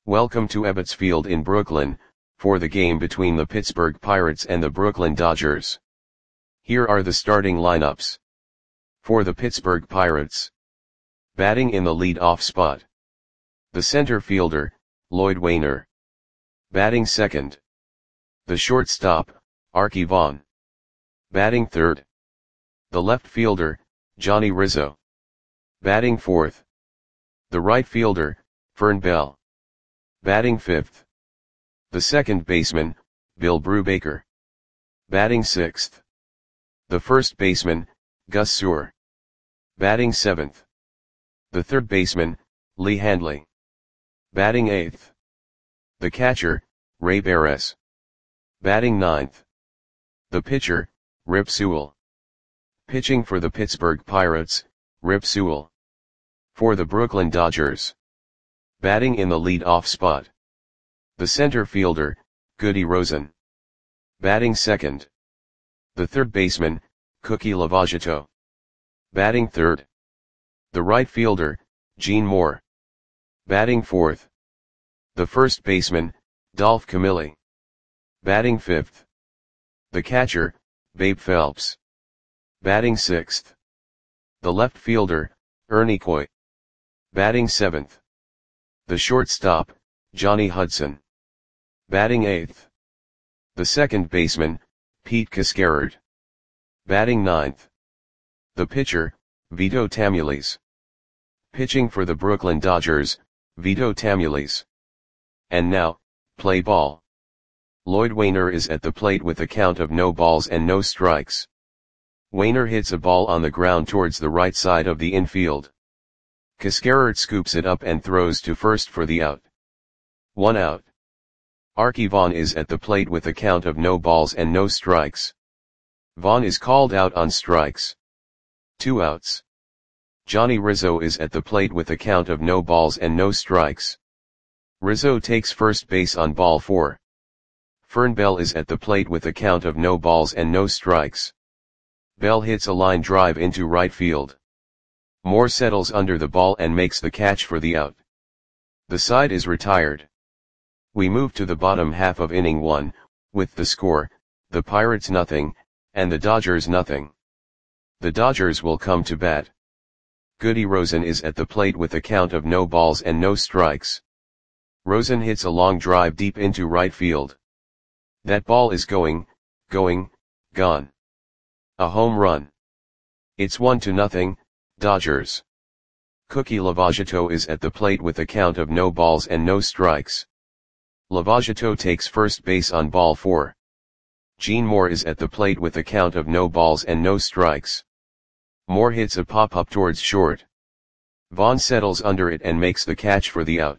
Welcome to Ebbets Field in Brooklyn, for the game between the Pittsburgh Pirates and the Brooklyn Dodgers. Here are the starting lineups. For the Pittsburgh Pirates. Batting in the lead-off spot. The center fielder, Lloyd Waner. Batting second. The shortstop, Arky Vaughan. Batting third. The left fielder, Johnny Rizzo. Batting fourth. The right fielder, Fern Bell. Batting fifth. The second baseman, Bill Brubaker. Batting sixth. The first baseman, Gus Suhr. Batting seventh. The third baseman, Lee Handley. Batting eighth. The catcher, Ray Beres. Batting ninth. The pitcher, Rip Sewell. Pitching for the Pittsburgh Pirates, Rip Sewell. For the Brooklyn Dodgers. Batting in the lead-off spot. The center fielder, Goody Rosen. Batting second. The third baseman, Cookie Lavagetto. Batting third. The right fielder, Gene Moore. Batting fourth. The first baseman, Dolph Camilli. Batting fifth. The catcher, Babe Phelps. Batting sixth. The left fielder, Ernie Coy. Batting seventh. The shortstop, Johnny Hudson. Batting eighth. The second baseman, Pete Cascarard. Batting ninth. The pitcher, Vito Tamules. Pitching for the Brooklyn Dodgers, Vito Tamules. And now, play ball. Lloyd Waner is at the plate with a count of no balls and no strikes. Waner hits a ball on the ground towards the right side of the infield. Cascarard scoops it up and throws to first for the out. 1 out. Arky Vaughan is at the plate with a count of no balls and no strikes. Vaughan is called out on strikes. 2 outs. Johnny Rizzo is at the plate with a count of no balls and no strikes. Rizzo takes first base on ball 4. Fern Bell is at the plate with a count of no balls and no strikes. Bell hits a line drive into right field. Moore settles under the ball and makes the catch for the out. The side is retired. We move to the bottom half of inning 1, with the score, the Pirates nothing, and the Dodgers nothing. The Dodgers will come to bat. Goody Rosen is at the plate with a count of no balls and no strikes. Rosen hits a long drive deep into right field. That ball is gone. A home run. It's 1-0, Dodgers. Cookie Lavagetto is at the plate with a count of no balls and no strikes. Lavagetto takes first base on ball 4. Gene Moore is at the plate with a count of no balls and no strikes. Moore hits a pop-up towards short. Vaughan settles under it and makes the catch for the out.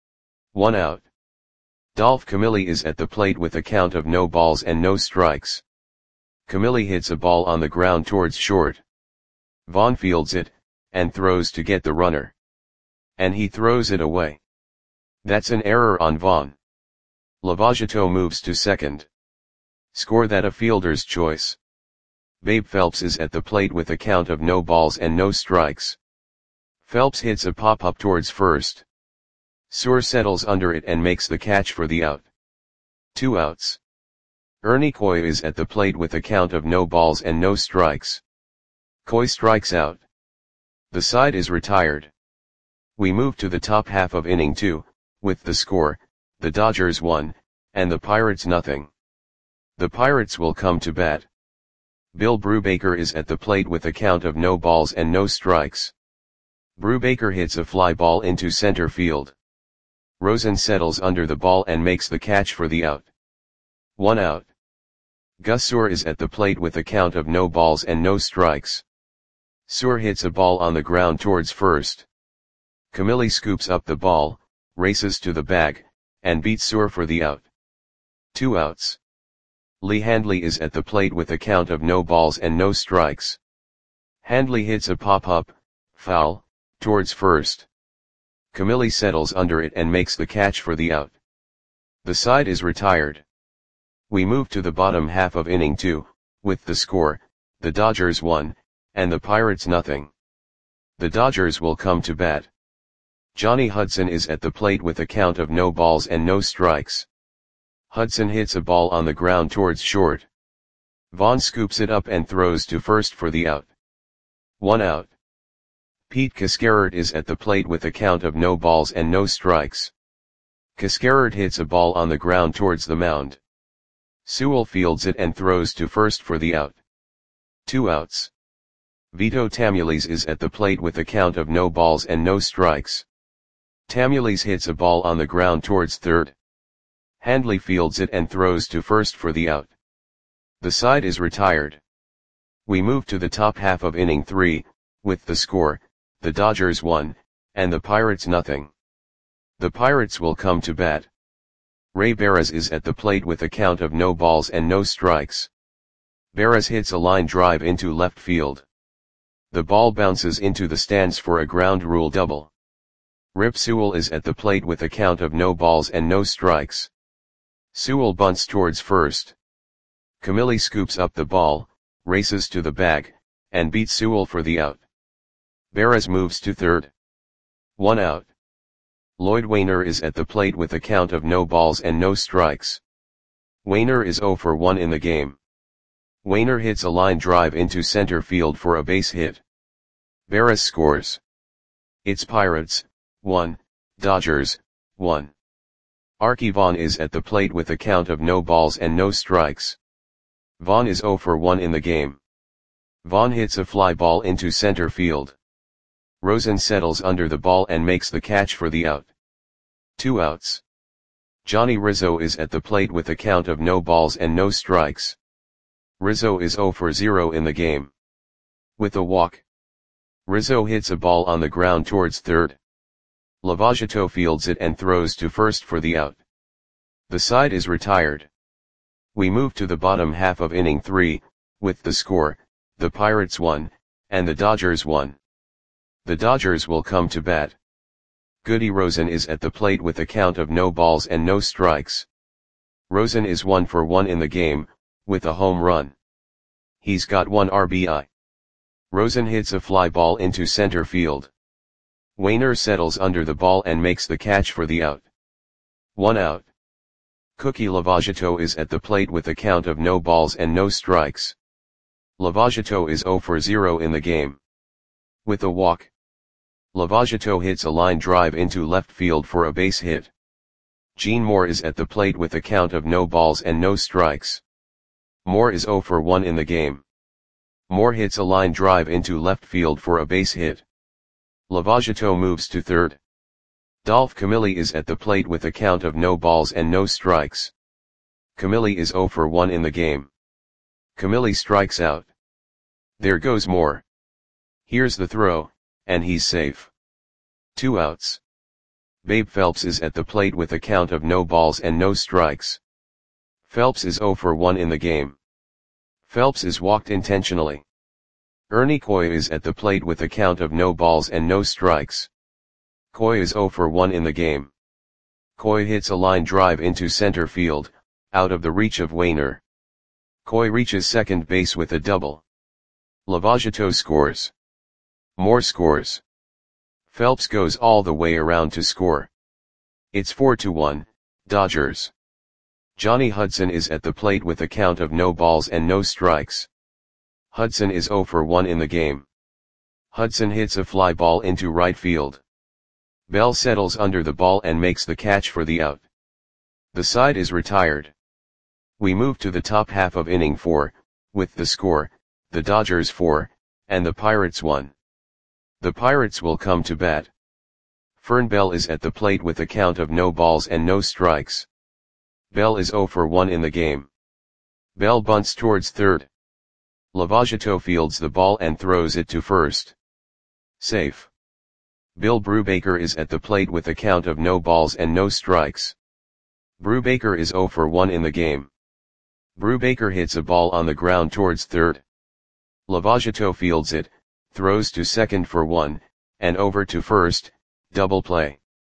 1 out. Dolph Camilli is at the plate with a count of no balls and no strikes. Camilli hits a ball on the ground towards short. Vaughan fields it, and throws to get the runner. And he throws it away. That's an error on Vaughan. Lavagetto moves to second. Score that a fielder's choice. Babe Phelps is at the plate with a count of no balls and no strikes. Phelps hits a pop-up towards first. Suhr settles under it and makes the catch for the out. 2 outs. Ernie Coy is at the plate with a count of no balls and no strikes. Coy strikes out. The side is retired. We move to the top half of inning 2, with the score, the Dodgers 1, and the Pirates nothing. The Pirates will come to bat. Bill Brubaker is at the plate with a count of no balls and no strikes. Brubaker hits a fly ball into center field. Rosen settles under the ball and makes the catch for the out. 1 out. Gus Suhr is at the plate with a count of no balls and no strikes. Suhr hits a ball on the ground towards first. Camilli scoops up the ball, races to the bag, and beats Suhr for the out. 2 outs. Lee Handley is at the plate with a count of no balls and no strikes. Handley hits a pop-up, foul, towards first. Camilli settles under it and makes the catch for the out. The side is retired. We move to the bottom half of inning 2, with the score, the Dodgers 1, and the Pirates nothing. The Dodgers will come to bat. Johnny Hudson is at the plate with a count of no balls and no strikes. Hudson hits a ball on the ground towards short. Vaughn scoops it up and throws to first for the out. 1 out. Pete Cascarert is at the plate with a count of no balls and no strikes. Cascarert hits a ball on the ground towards the mound. Sewell fields it and throws to first for the out. 2 outs. Vito Tamules is at the plate with a count of no balls and no strikes. Tamules hits a ball on the ground towards third. Handley fields it and throws to first for the out. The side is retired. We move to the top half of inning 3, with the score, the Dodgers 1, and the Pirates nothing. The Pirates will come to bat. Ray Barras is at the plate with a count of no balls and no strikes. Barras hits a line drive into left field. The ball bounces into the stands for a ground rule double. Rip Sewell is at the plate with a count of no balls and no strikes. Sewell bunts towards first. Camilli scoops up the ball, races to the bag, and beats Sewell for the out. Barras moves to third. 1 out. Lloyd Wainer is at the plate with a count of no balls and no strikes. Wainer is 0 for 1 in the game. Wainer hits a line drive into center field for a base hit. Barras scores. It's Pirates 1, Dodgers 1. Arky Vaughan is at the plate with a count of no balls and no strikes. Vaughan is 0 for 1 in the game. Vaughan hits a fly ball into center field. Rosen settles under the ball and makes the catch for the out. 2 outs. Johnny Rizzo is at the plate with a count of no balls and no strikes. Rizzo is 0 for 0 in the game. With a walk. Rizzo hits a ball on the ground towards third. Lavagetto fields it and throws to first for the out. The side is retired. We move to the bottom half of inning 3, with the score, the Pirates 1, and the Dodgers 1. The Dodgers will come to bat. Goody Rosen is at the plate with a count of no balls and no strikes. Rosen is 1 for 1 in the game, with a home run. He's got 1 RBI. Rosen hits a fly ball into center field. Wainer settles under the ball and makes the catch for the out. 1 out. Cookie Lavagetto is at the plate with a count of no balls and no strikes. Lavagetto is 0 for 0 in the game. With a walk. Lavagetto hits a line drive into left field for a base hit. Gene Moore is at the plate with a count of no balls and no strikes. Moore is 0 for 1 in the game. Moore hits a line drive into left field for a base hit. Lavagetto moves to third. Dolph Camilli is at the plate with a count of no balls and no strikes. Camilli is 0 for 1 in the game. Camilli strikes out. There goes Moore. Here's the throw, and he's safe. 2 outs. Babe Phelps is at the plate with a count of no balls and no strikes. Phelps is 0 for 1 in the game. Phelps is walked intentionally. Ernie Coy is at the plate with a count of no balls and no strikes. Coy is 0 for 1 in the game. Coy hits a line drive into center field, out of the reach of Wainer. Coy reaches second base with a double. Lavagetto scores. Moore scores. Phelps goes all the way around to score. It's 4-1, Dodgers. Johnny Hudson is at the plate with a count of no balls and no strikes. Hudson is 0 for 1 in the game. Hudson hits a fly ball into right field. Bell settles under the ball and makes the catch for the out. The side is retired. We move to the top half of inning 4, with the score, the Dodgers 4, and the Pirates 1. The Pirates will come to bat. Fern Bell is at the plate with a count of no balls and no strikes. Bell is 0 for 1 in the game. Bell bunts towards third. Lavagetto fields the ball and throws it to first. Safe. Bill Brubaker is at the plate with a count of no balls and no strikes. Brubaker is 0 for 1 in the game. Brubaker hits a ball on the ground towards third. Lavagetto fields it, throws to second for 1, and over to first, double play.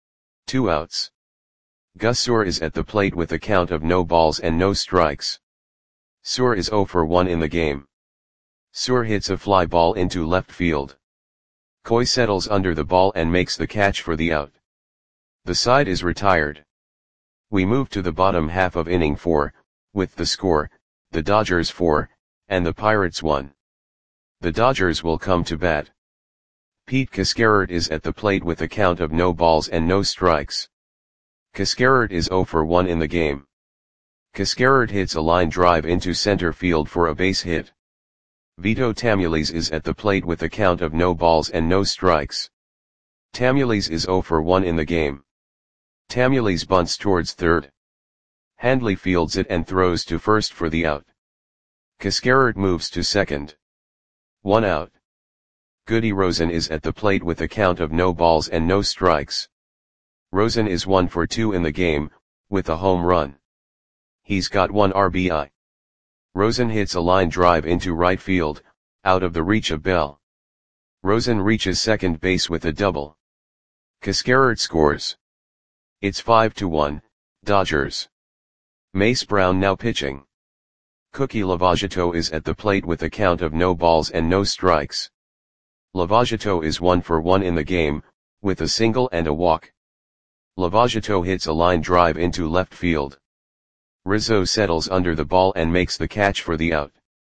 2 outs. Gus Suhr is at the plate with a count of no balls and no strikes. Suhr is 0 for 1 in the game. Suhr hits a fly ball into left field. Coy settles under the ball and makes the catch for the out. The side is retired. We move to the bottom half of inning 4, with the score, the Dodgers 4, and the Pirates 1. The Dodgers will come to bat. Pete Cascarert is at the plate with a count of no balls and no strikes. Cascarert is 0 for 1 in the game. Cascarert hits a line drive into center field for a base hit. Vito Tamules is at the plate with a count of no balls and no strikes. Tamules is 0 for 1 in the game. Tamules bunts towards third. Handley fields it and throws to first for the out. Cascarert moves to second. 1 out. Goody Rosen is at the plate with a count of no balls and no strikes. Rosen is 1 for 2 in the game, with a home run. He's got 1 RBI. Rosen hits a line drive into right field, out of the reach of Bell. Rosen reaches second base with a double. Cascarert scores. It's 5-1, Dodgers. Mace Brown now pitching. Cookie Lavagetto is at the plate with a count of no balls and no strikes. Lavagetto is 1 for 1 in the game, with a single and a walk. Lavagetto hits a line drive into left field. Rizzo settles under the ball and makes the catch for the out.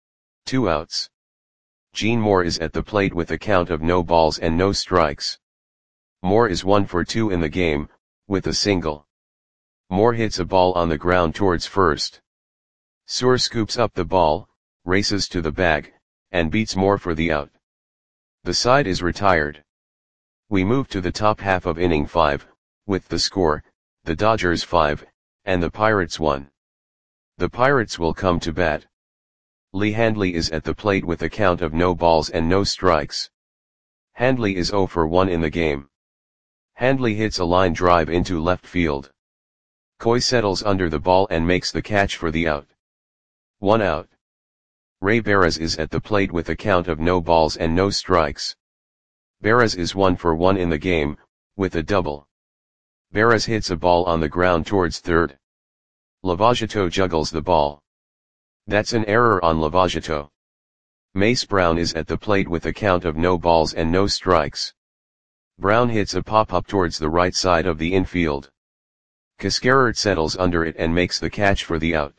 2 outs. Gene Moore is at the plate with a count of no balls and no strikes. Moore is 1 for 2 in the game, with a single. Moore hits a ball on the ground towards first. Suhr scoops up the ball, races to the bag, and beats Moore for the out. The side is retired. We move to the top half of inning 5, with the score, the Dodgers 5, and the Pirates 1. The Pirates will come to bat. Lee Handley is at the plate with a count of no balls and no strikes. Handley is 0 for 1 in the game. Handley hits a line drive into left field. Coy settles under the ball and makes the catch for the out. 1 out. Ray Berres is at the plate with a count of no balls and no strikes. Berres is 1 for 1 in the game, with a double. Berres hits a ball on the ground towards third. Lavagetto juggles the ball. That's an error on Lavagetto. Mace Brown is at the plate with a count of no balls and no strikes. Brown hits a pop-up towards the right side of the infield. Cascarert settles under it and makes the catch for the out.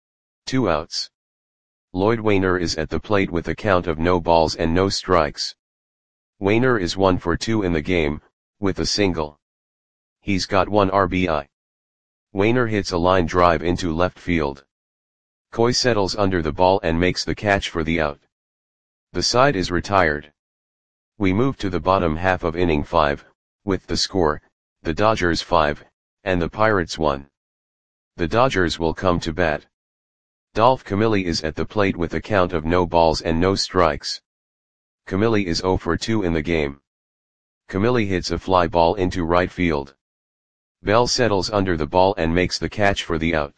2 outs. Lloyd Wainer is at the plate with a count of no balls and no strikes. Wainer is 1 for 2 in the game, with a single. He's got 1 RBI. Wainer hits a line drive into left field. Coy settles under the ball and makes the catch for the out. The side is retired. We move to the bottom half of inning 5, with the score, the Dodgers 5, and the Pirates 1. The Dodgers will come to bat. Dolph Camilli is at the plate with a count of no balls and no strikes. Camilli is 0 for 2 in the game. Camilli hits a fly ball into right field. Bell settles under the ball and makes the catch for the out.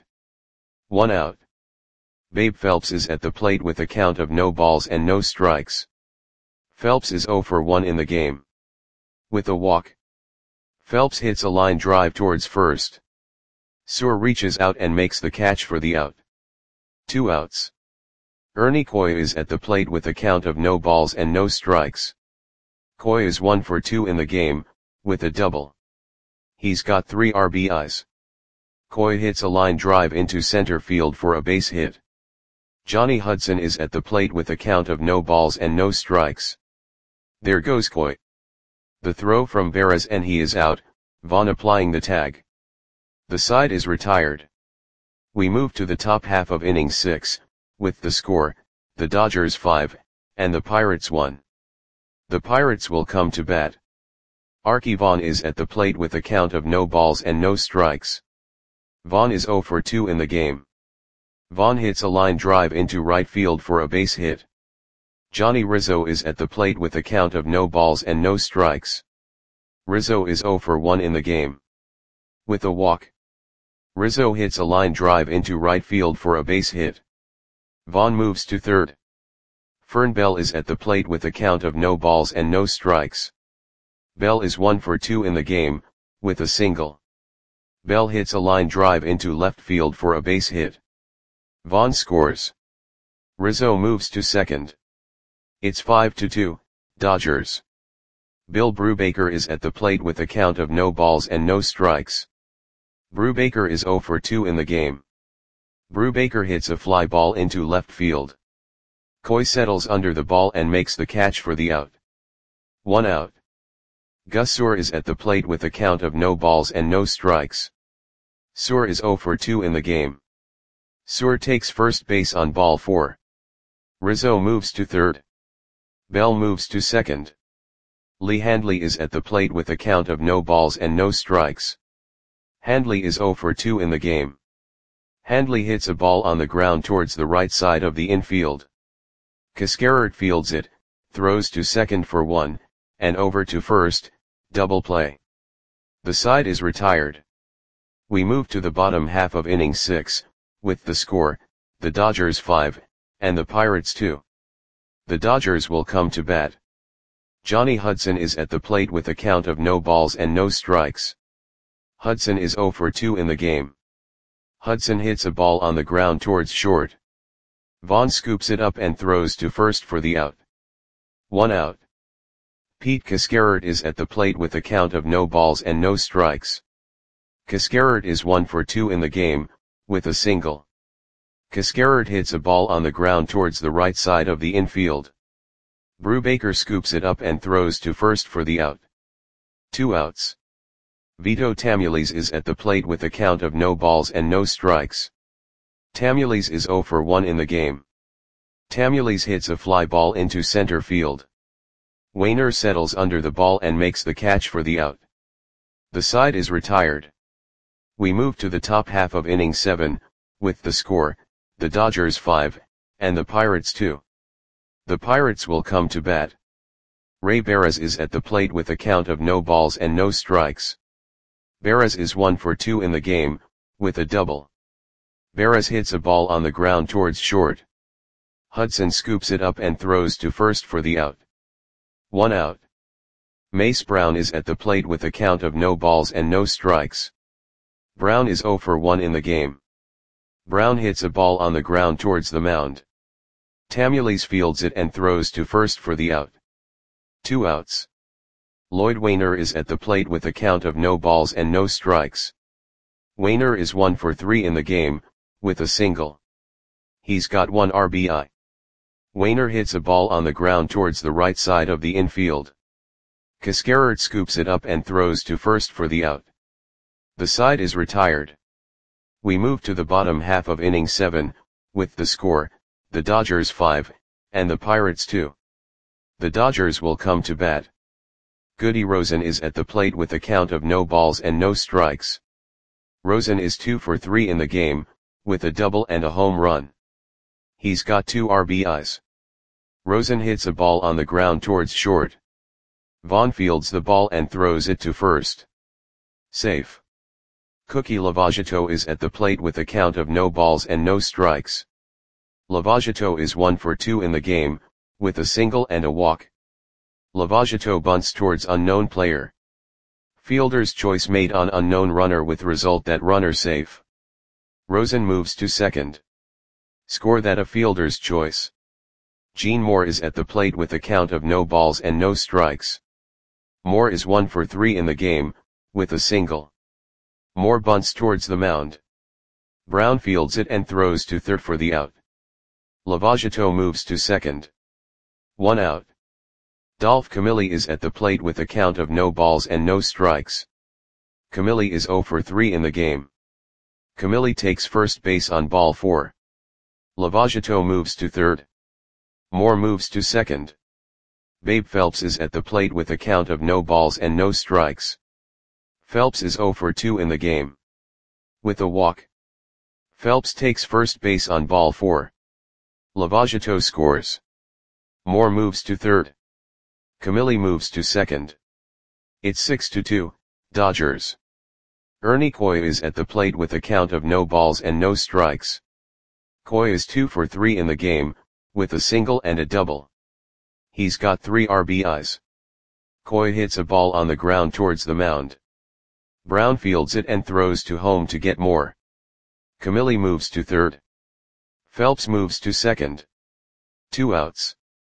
1 out. Babe Phelps is at the plate with a count of no balls and no strikes. Phelps is 0 for 1 in the game. With a walk. Phelps hits a line drive towards first. Suhr reaches out and makes the catch for the out. 2 outs. Ernie Coy is at the plate with a count of no balls and no strikes. Coy is 1 for 2 in the game, with a double. He's got 3 RBIs. Coy hits a line drive into center field for a base hit. Johnny Hudson is at the plate with a count of no balls and no strikes. There goes Coy. The throw from Berres and he is out, Vaughn applying the tag. The side is retired. We move to the top half of inning 6, with the score, the Dodgers 5, and the Pirates 1. The Pirates will come to bat. Arky Vaughan is at the plate with a count of no balls and no strikes. Vaughan is 0 for 2 in the game. Vaughan hits a line drive into right field for a base hit. Johnny Rizzo is at the plate with a count of no balls and no strikes. Rizzo is 0 for 1 in the game. With a walk. Rizzo hits a line drive into right field for a base hit. Vaughan moves to third. Fern Bell is at the plate with a count of no balls and no strikes. Bell is 1 for 2 in the game, with a single. Bell hits a line drive into left field for a base hit. Vaughan scores. Rizzo moves to second. It's 5-2, Dodgers. Bill Brubaker is at the plate with a count of no balls and no strikes. Brubaker is 0 for 2 in the game. Brubaker hits a fly ball into left field. Coy settles under the ball and makes the catch for the out. 1 out. Gus Suhr is at the plate with a count of no balls and no strikes. Suhr is 0 for 2 in the game. Suhr takes first base on ball 4. Rizzo moves to third. Bell moves to second. Lee Handley is at the plate with a count of no balls and no strikes. Handley is 0 for 2 in the game. Handley hits a ball on the ground towards the right side of the infield. Cascarert fields it, throws to second for 1, and over to first, double play. The side is retired. We move to the bottom half of inning 6, with the score, the Dodgers 5, and the Pirates 2. The Dodgers will come to bat. Johnny Hudson is at the plate with a count of no balls and no strikes. Hudson is 0 for 2 in the game. Hudson hits a ball on the ground towards short. Vaughn scoops it up and throws to first for the out. 1 out. Pete Cascarert is at the plate with a count of no balls and no strikes. Cascarert is 1 for 2 in the game, with a single. Cascarert hits a ball on the ground towards the right side of the infield. Brubaker scoops it up and throws to first for the out. 2 outs. Vito Tamules is at the plate with a count of no balls and no strikes. Tamules is 0 for 1 in the game. Tamules hits a fly ball into center field. Wainer settles under the ball and makes the catch for the out. The side is retired. We move to the top half of inning 7, with the score, the Dodgers 5, and the Pirates 2. The Pirates will come to bat. Ray Barras is at the plate with a count of no balls and no strikes. Barras is 1 for 2 in the game, with a double. Barras hits a ball on the ground towards short. Hudson scoops it up and throws to first for the out. 1 out. Mace Brown is at the plate with a count of no balls and no strikes. Brown is 0 for 1 in the game. Brown hits a ball on the ground towards the mound. Tamules fields it and throws to first for the out. 2 outs. Lloyd Wainer is at the plate with a count of no balls and no strikes. Wainer is 1 for 3 in the game, with a single. He's got 1 RBI. Wainer hits a ball on the ground towards the right side of the infield. Cascarert scoops it up and throws to first for the out. The side is retired. We move to the bottom half of inning 7, with the score, the Dodgers 5, and the Pirates 2. The Dodgers will come to bat. Goody Rosen is at the plate with a count of no balls and no strikes. Rosen is 2 for 3 in the game, with a double and a home run. He's got 2 RBIs. Rosen hits a ball on the ground towards short. Vaughn fields the ball and throws it to first. Safe. Cookie Lavagetto is at the plate with a count of no balls and no strikes. Lavagetto is 1 for 2 in the game, with a single and a walk. Lavagetto bunts towards unknown player. Fielder's choice made on unknown runner with result that runner safe. Rosen moves to second. Score that a fielder's choice. Gene Moore is at the plate with a count of no balls and no strikes. Moore is 1 for 3 in the game, with a single. Moore bunts towards the mound. Brown fields it and throws to third for the out. Lavagetto moves to second. 1 out. Dolph Camilli is at the plate with a count of no balls and no strikes. Camilli is 0 for 3 in the game. Camilli takes first base on ball 4. Lavagetto moves to third. Moore moves to second. Babe Phelps is at the plate with a count of no balls and no strikes. Phelps is 0 for 2 in the game. With a walk. Phelps takes first base on ball 4. Lavagetto scores. Moore moves to third. Camilli moves to second. It's 6-2, Dodgers. Ernie Coy is at the plate with a count of no balls and no strikes. Coy is 2 for 3 in the game, with a single and a double. He's got 3 RBIs. Coy hits a ball on the ground towards the mound. Brown fields it and throws to home to get more. Camilli moves to third. Phelps moves to second. 2 outs.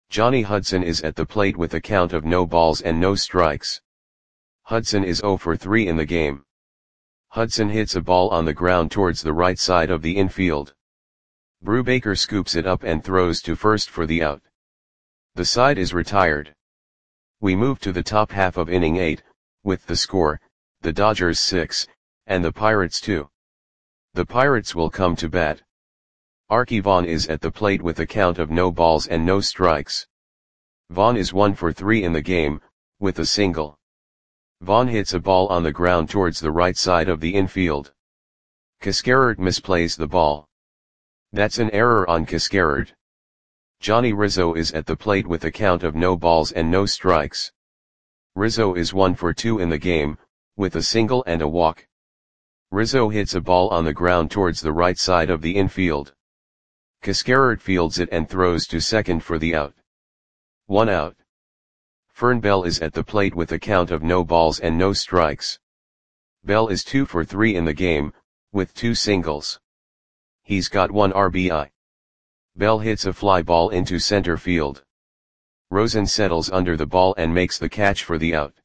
Johnny Hudson is at the plate with a count of no balls and no strikes. Hudson is 0 for 3 in the game. Hudson hits a ball on the ground towards the right side of the infield. Brubaker scoops it up and throws to first for the out. The side is retired. We move to the top half of inning 8, with the score, the Dodgers 6, and the Pirates 2. The Pirates will come to bat. Arky Vaughan is at the plate with a count of no balls and no strikes. Vaughan is 1 for 3 in the game, with a single. Vaughan hits a ball on the ground towards the right side of the infield. Cascarert misplays the ball. That's an error on Cascarert. Johnny Rizzo is at the plate with a count of no balls and no strikes. Rizzo is 1 for 2 in the game, with a single and a walk. Rizzo hits a ball on the ground towards the right side of the infield. Cascarert fields it and throws to second for the out. 1 out. Fern Bell is at the plate with a count of no balls and no strikes. Bell is 2 for 3 in the game, with 2 singles. He's got 1 RBI. Bell hits a fly ball into center field. Rosen settles under the ball and makes the catch for the out.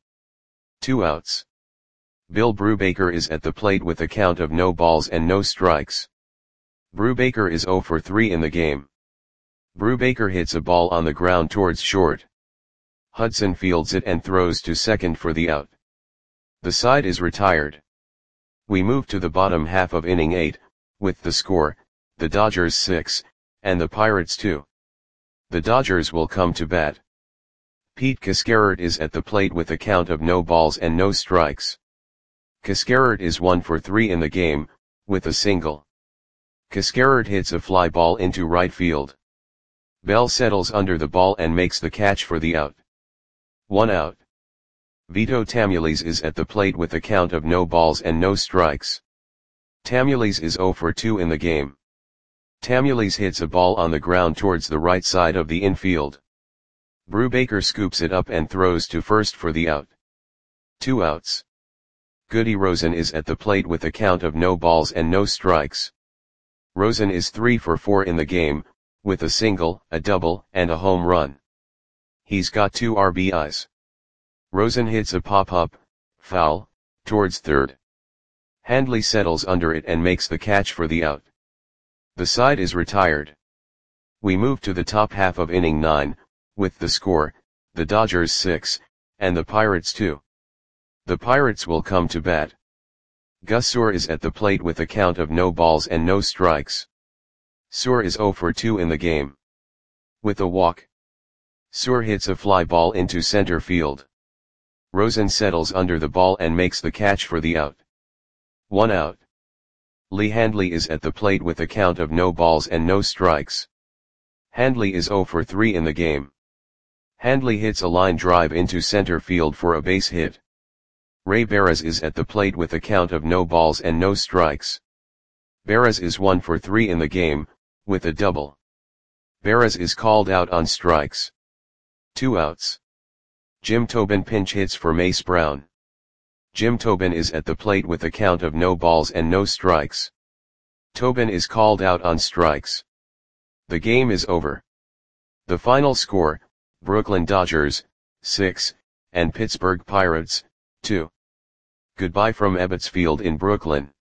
2 outs. Bill Brubaker is at the plate with a count of no balls and no strikes. Brubaker is 0 for 3 in the game. Brubaker hits a ball on the ground towards short. Hudson fields it and throws to second for the out. The side is retired. We move to the bottom half of inning 8, with the score, the Dodgers 6, and the Pirates 2. The Dodgers will come to bat. Pete Cascarert is at the plate with a count of no balls and no strikes. Cascarert is 1 for 3 in the game, with a single. Cascarert hits a fly ball into right field. Bell settles under the ball and makes the catch for the out. 1 out. Vito Tamules is at the plate with a count of no balls and no strikes. Tamules is 0 for 2 in the game. Tamules hits a ball on the ground towards the right side of the infield. Brubaker scoops it up and throws to first for the out. 2 outs. Goody Rosen is at the plate with a count of no balls and no strikes. Rosen is 3 for 4 in the game, with a single, a double, and a home run. He's got 2 RBIs. Rosen hits a pop-up, foul, towards third. Handley settles under it and makes the catch for the out. The side is retired. We move to the top half of inning 9, with the score, the Dodgers 6, and the Pirates 2. The Pirates will come to bat. Gus Suhr is at the plate with a count of no balls and no strikes. Suhr is 0 for 2 in the game. With a walk. Suhr hits a fly ball into center field. Rosen settles under the ball and makes the catch for the out. 1 out. Lee Handley is at the plate with a count of no balls and no strikes. Handley is 0 for 3 in the game. Handley hits a line drive into center field for a base hit. Ray Barras is at the plate with a count of no balls and no strikes. Barras is 1 for 3 in the game, with a double. Barras is called out on strikes. 2 outs. Jim Tobin pinch hits for Mace Brown. Jim Tobin is at the plate with a count of no balls and no strikes. Tobin is called out on strikes. The game is over. The final score, Brooklyn Dodgers, 6, and Pittsburgh Pirates, 2. Goodbye from Ebbets Field in Brooklyn.